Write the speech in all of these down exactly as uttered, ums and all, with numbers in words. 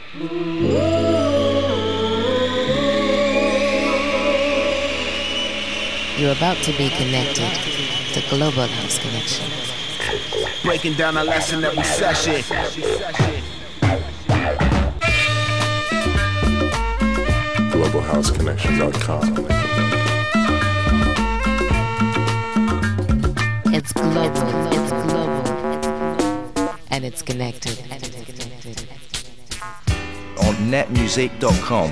You're about to be connected to Global House Connection. Breaking down a lesson every session. global house connection dot com. It's global, it's global, and it's connected. On net music dot com.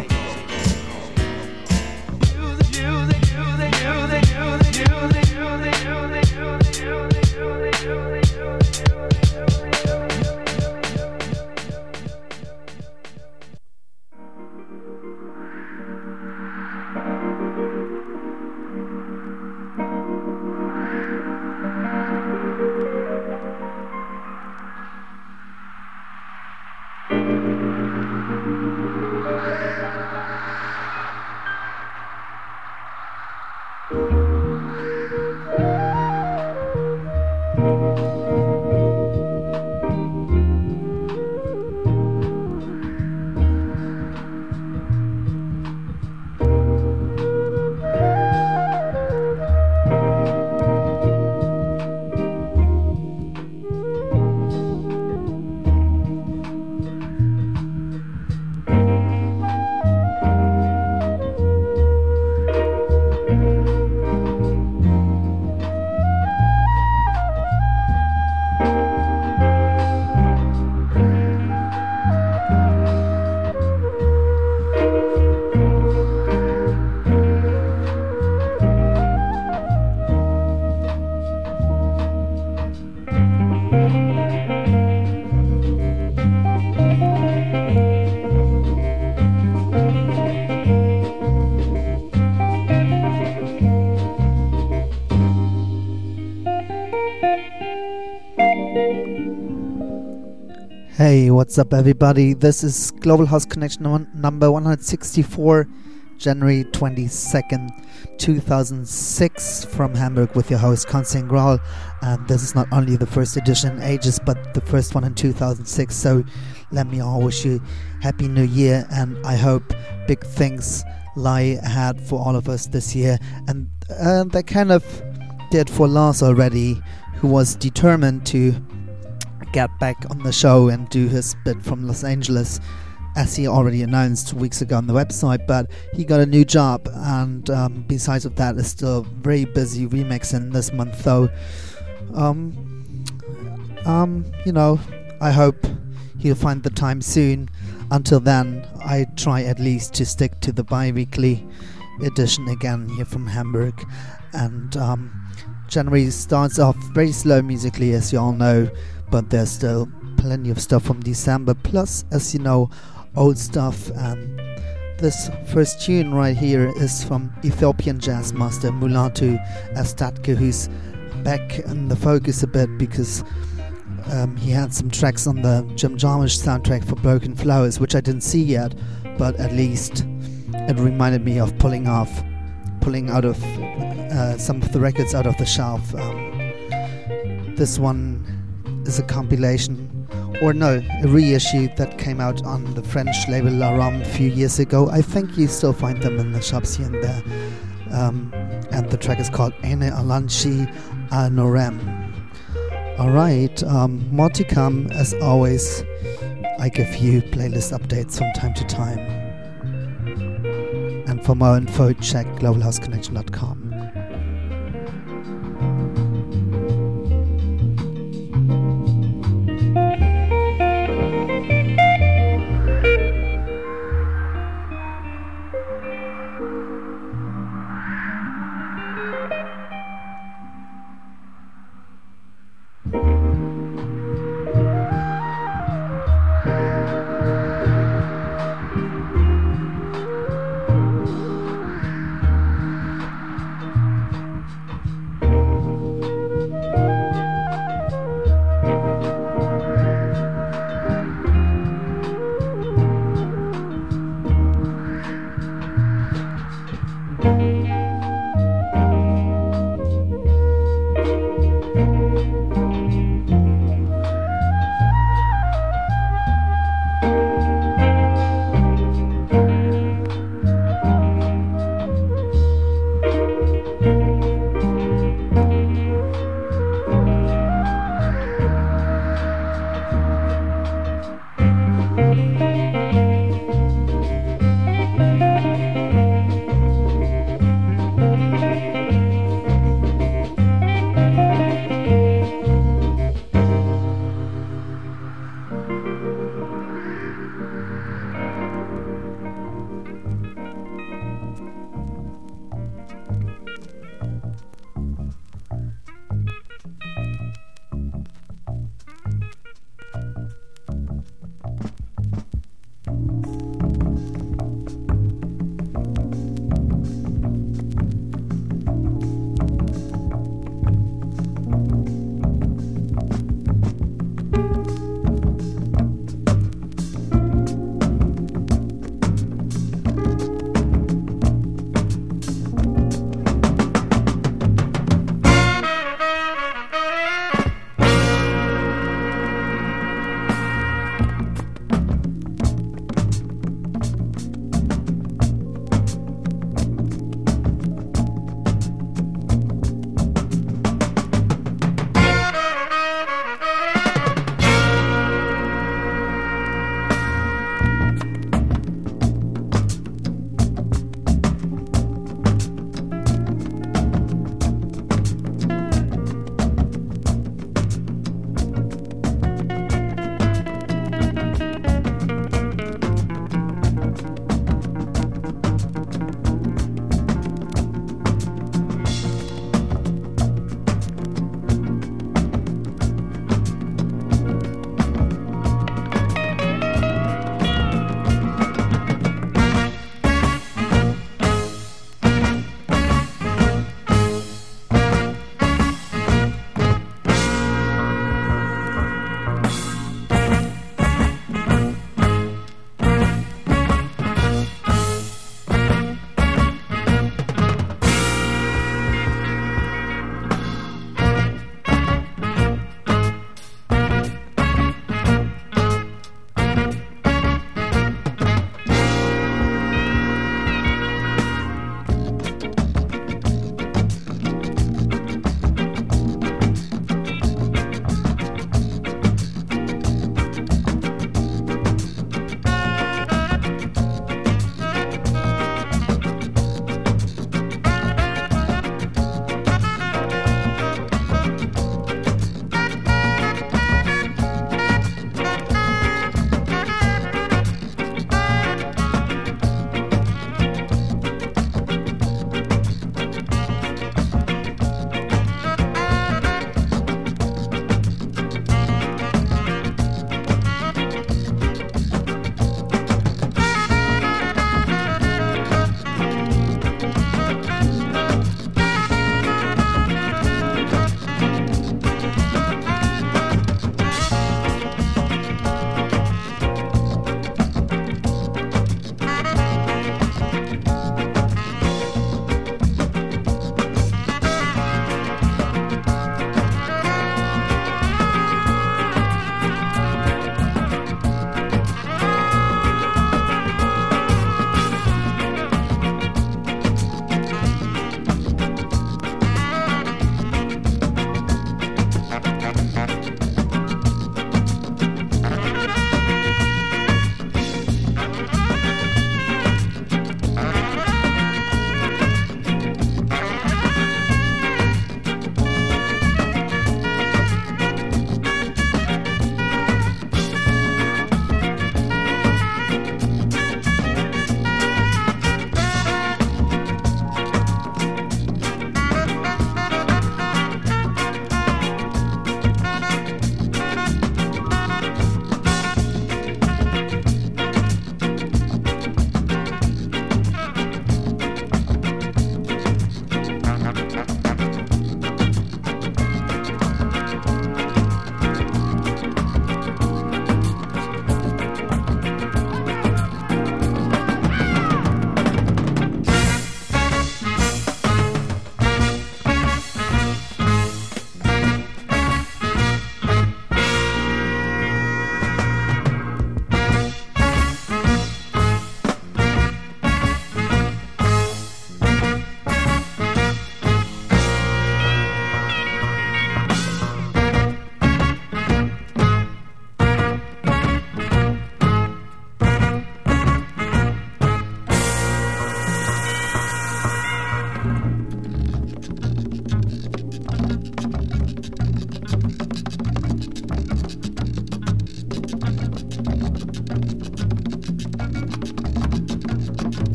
Hey, what's up everybody? This is Global House Connection one, number one hundred sixty-four, January twenty-second, two thousand six, from Hamburg with your host Konstantin Graul. And this is not only the first edition in ages, but the first one in two thousand six. So let me all wish you Happy New Year, and I hope big things lie ahead for all of us this year. And uh, they kind of did for Lars already, who was determined to get back on the show and do his bit from Los Angeles, as he already announced weeks ago on the website. But he got a new job, and um, besides of that is still very busy remixing this month. Though, um, um, you know, I hope he'll find the time soon. Until then, I try at least to stick to the bi-weekly edition again here from Hamburg. And um, January starts off very slow musically, as you all know, but there's still plenty of stuff from December, plus, as you know, old stuff. And this first tune right here is from Ethiopian jazz master Mulatu Astatke, who's back in the focus a bit because um, he had some tracks on the Jim Jarmusch soundtrack for Broken Flowers, which I didn't see yet, but at least it reminded me of pulling off, pulling out of uh, some of the records out of the shelf. Um, this one is a compilation, or no, a reissue that came out on the French label La Rome a few years ago. I think you still find them in the shops here and there. Um, and the track is called Ene Alanchi A Norem. Alright, um, more to come. As always, I give you playlist updates from time to time. And for more info, check global house connection dot com.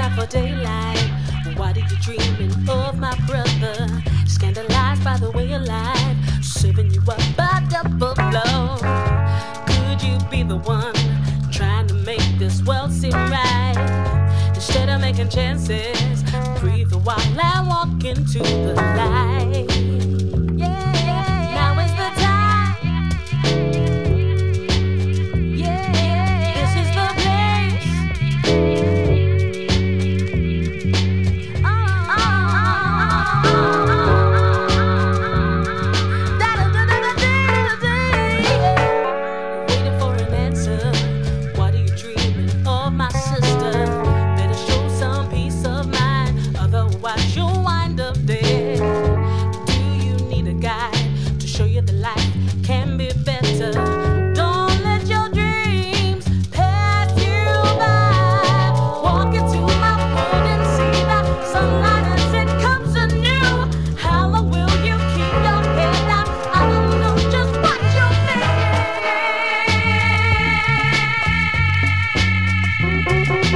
out for daylight. Why are you dreaming of my brother? Scandalized by the way you lied, serving you up by double blow. Could you be the one trying to make this world seem right? Instead of making chances, breathe a while and walk into the light. Yeah, now is the time. Yeah, this is the place. Oh, oh, oh, oh, oh. Da-da-da-da-da-da-da. Waiting for an answer. What are you dreaming of, my sister? Better show some peace of mind, otherwise you'll wind up dead. Do you need a guide to show you the life can be better? Don't let your dreams pass you by. Walk into my world and see that sunlight as it comes anew. How long will you keep your head down? I don't know just what you're thinking.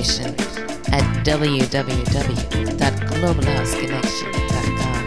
information at w w w dot global house connection dot com.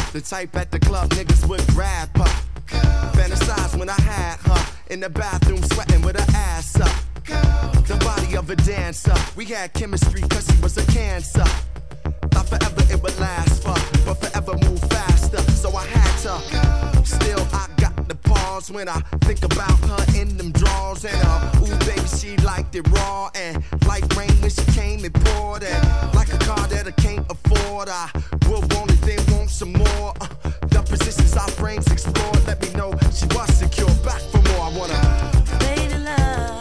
The type at the club niggas would grab her. Fantasize when I had her in the bathroom sweating with her ass up. The body of a dancer. We had chemistry cause she was a cancer. Thought forever it would last for, but forever move faster. So I had to. Still I got the pause when I think about her in them drawers. And uh, ooh baby she liked it raw. And like rain when she came and poured. And like a car that I can't afford, I will want it then want some more. uh, The positions our brains explored let me know she was secure. Back for more I wanna. Lady love,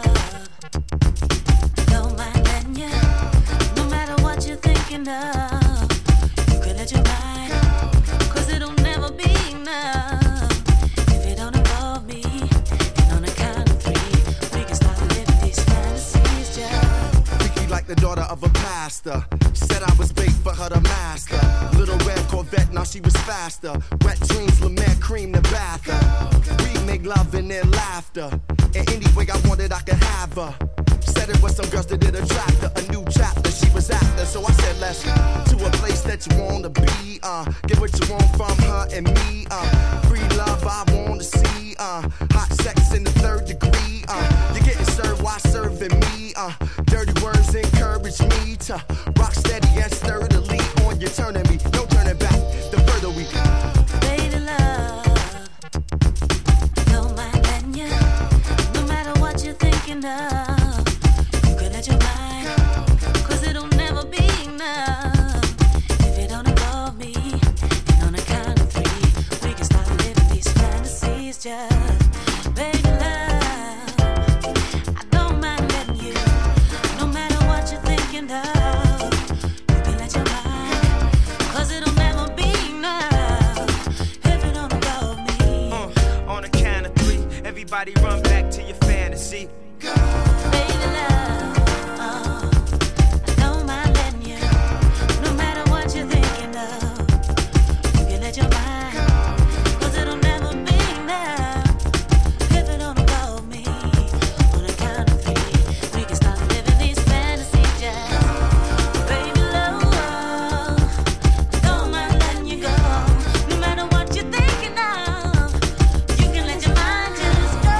don't mind letting you. No matter what you're thinking of, you can let your mind, cause it'll never be enough if it don't involve me. And on the count of three, we can start living these fantasies just. Freaky like the daughter of a pastor. Said I was big for her to master. Little red Corvette, now she was faster. Wet dreams, lament, cream the bath. We make love and then laughter. And any way I wanted, I could have her. Said it was some girls that did attract her. A new chapter she was after. So I said let's to a place that you wanna be. Uh, get what you want from her and me. Uh, free love I wanna see. Uh, hot sex in the third degree. Uh, you're getting served while serving me. Uh, dirty words encourage me to rock steady and sturdily on your turning me. No turning back. The further we go. Lady love, don't mind letting you. No matter what you're thinking of, you can let your mind, cause it'll never be enough if it don't involve me. And on the count of three, we can start living these fantasies just. Baby love, I don't mind letting you. No matter what you're thinking of, you can let your mind, cause it'll never be enough if it don't involve me. Uh, on the count of three, everybody run back to your fantasy. Baby love, uh, I don't mind letting you. No matter what you're thinking of, you can let your mind, cause it'll never be enough if it don't involve me. On the count of three, we can start living these fantasies just. Baby love, I don't mind letting you go. No matter what you're thinking of, you can let your mind just go.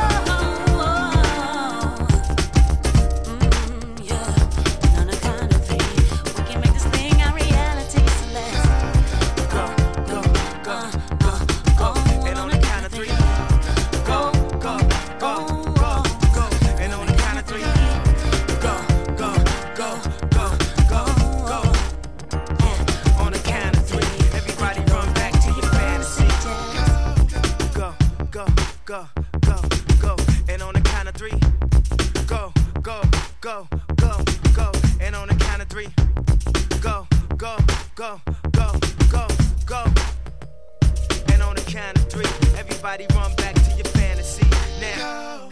Mm, yeah. And on the count of three, we can make this thing our reality. So let's go, go, go, go, go. And on the count of three, go, go, go, go, go. And on the count of three, go, go, go, go, go, go. Uh, on the count of three, everybody run back to your fantasy. Go, go, go, go, go. And on the count of three, go, go, go, go, go. And on the count of three, go, go, go, go, go, go. And on the count of three, everybody run back to your fantasy. Now,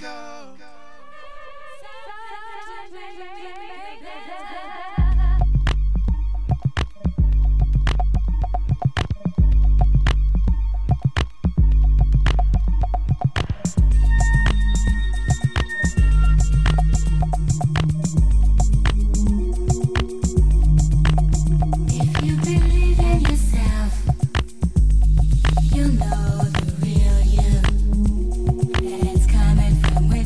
If you believe in yourself, you know the real you. And it's coming from within.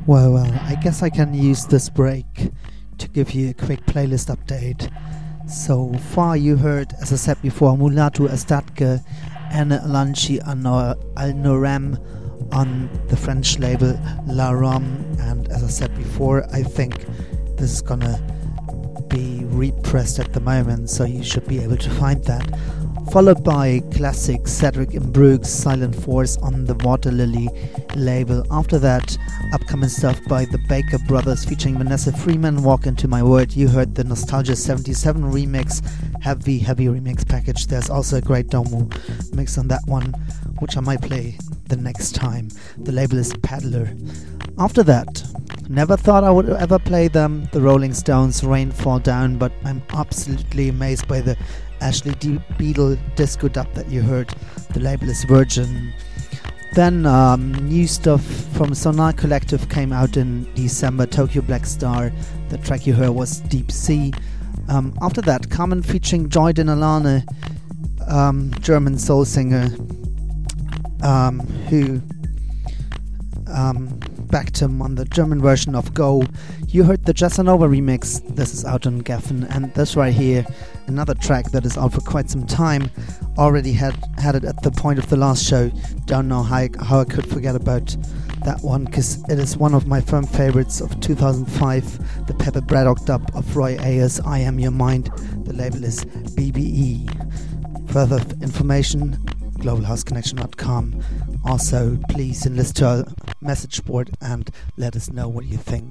Well, well, I guess I can use this break to give you a quick playlist update. So far you heard, as I said before, Mulatu Estatke and Alanchi Al-Noram on the French label La Rom, and as I said before, I think this is gonna be repressed at the moment, so you should be able to find that. Followed by classic Cedric Imbrug's Silent Force on the Water Lily label. After that, upcoming stuff by the Baker Brothers featuring Vanessa Freeman, Walk Into My World. You heard the Nostalgia seventy-seven remix, heavy, heavy remix package. There's also a great Domu mix on that one, which I might play the next time. The label is Paddler. After that, never thought I would ever play them, the Rolling Stones, Rain Fall Down, but I'm absolutely amazed by the Ashley D. Beadle disco dub that you heard. The label is Virgin. Then um, new stuff from Sonar Collective came out in December, Tokyo Black Star. The track you heard was Deep Sea. Um, after that, Carmen featuring Joy Denalane, um, German soul singer, um, who um, backed him on the German version of Go. You heard the Jazzanova remix. This is out on Geffen, and this right here, another track that is out for quite some time. Already had had it at the point of the last show. Don't know how I, how I could forget about that one, because it is one of my firm favorites of two thousand five. The Pepper Braddock dub of Roy Ayers, I Am Your Mind. The label is B B E. Further information, global house connection dot com. Also, please enlist to our message board and let us know what you think.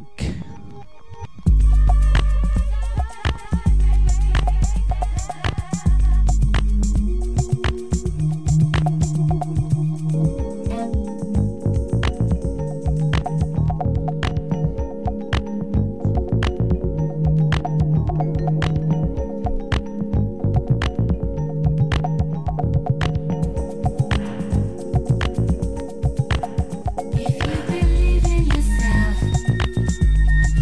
If you believe in yourself,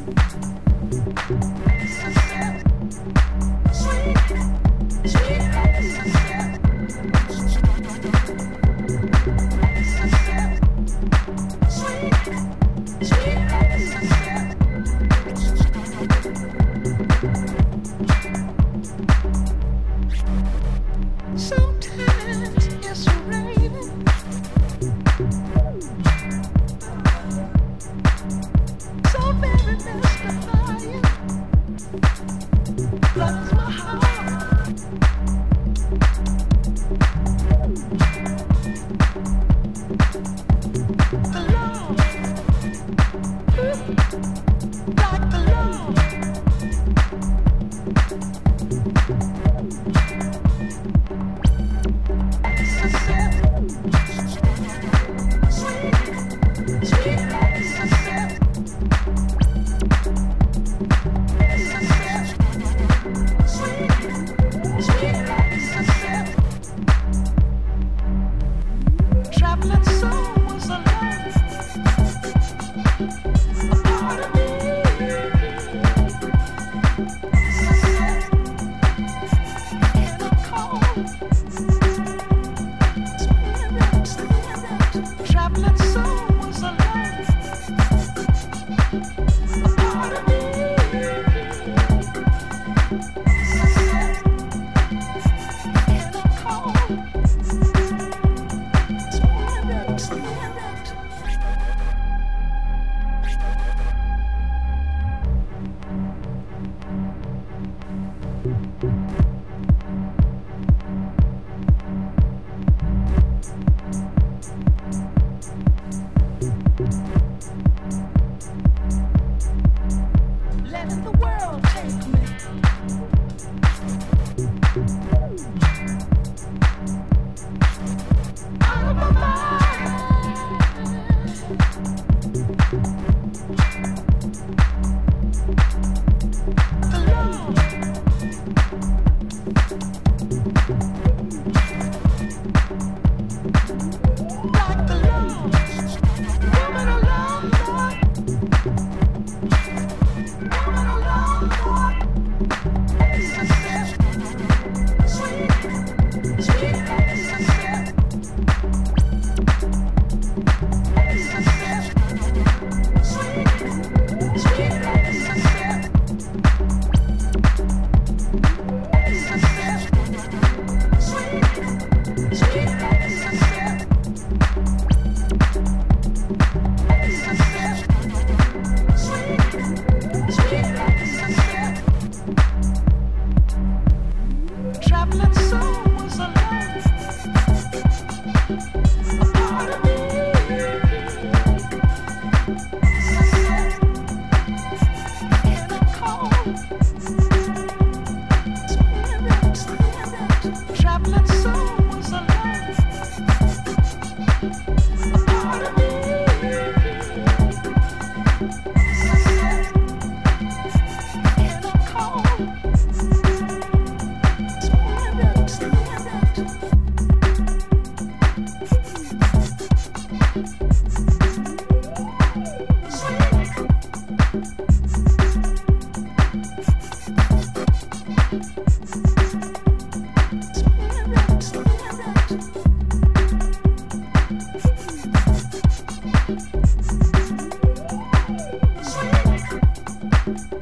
Sweet.